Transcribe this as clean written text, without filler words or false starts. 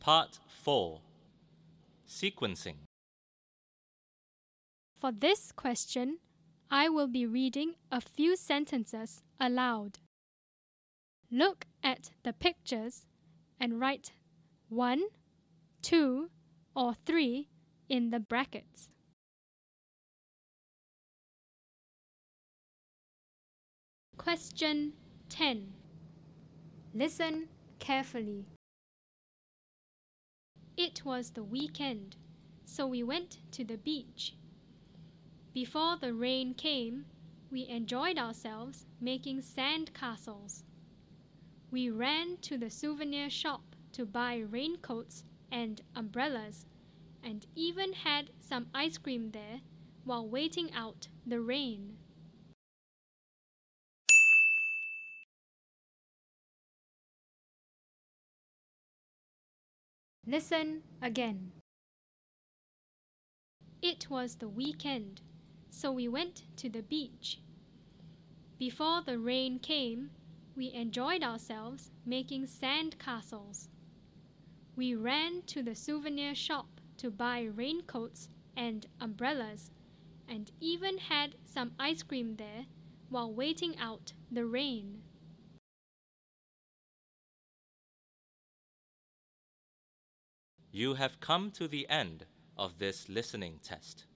Part 4. Sequencing. For this question, I will be reading a few sentences aloud. Look at the pictures and write 1, 2, or 3 in the brackets. Question 10. Listen carefully. It was the weekend, so we went to the beach. Before the rain came, we enjoyed ourselves making sand castles. We ran to the souvenir shop to buy raincoats and umbrellas, and even had some ice cream there while waiting out the rain. Listen again. It was the weekend, so we went to the beach. Before the rain came, we enjoyed ourselves making sand castles. We ran to the souvenir shop to buy raincoats and umbrellas, and even had some ice cream there while waiting out the rain. You have come to the end of this listening test.